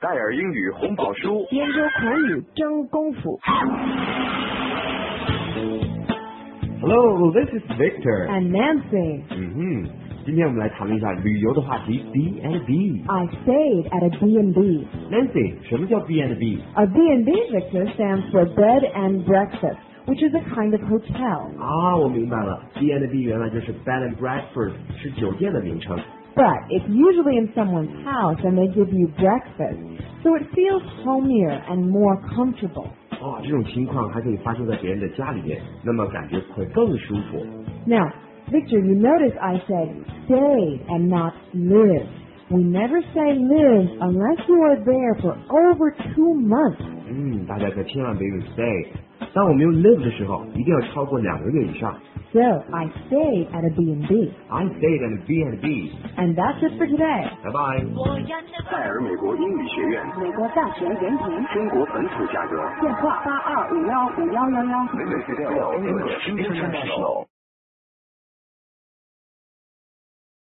戴尔英语红宝书， 研究口语真功夫。 Hello, this is Victor. And Nancy. 今天我们来谈论一下旅游的话题 B&B. I stayed at a B&B. Nancy, 什么叫 B&B? A B&B, Victor, stands for Bed and Breakfast, which is a kind of hotel. 我明白了 B&B 原来就是 Bed and Breakfast, 是酒店的名称。 But it's usually in someone's house and they give you breakfast, so it feels homier and more comfortable. 这种情况还可以发生在别人的家里面，那么感觉会更舒服。 Now, Victor, you notice I said stayed and not lived. We never say lived unless you are there for over 2 months. 大家可千万别用 stay。当我们用 live 的时候，一定要超过2个月以上。 So, I stayed at a B&B. I stayed at a B&B. And that's it for today. 拜拜。 戴尔美国英语学院， 美国大学原评， 中国本土价格， 电话82515111。 Visit English International。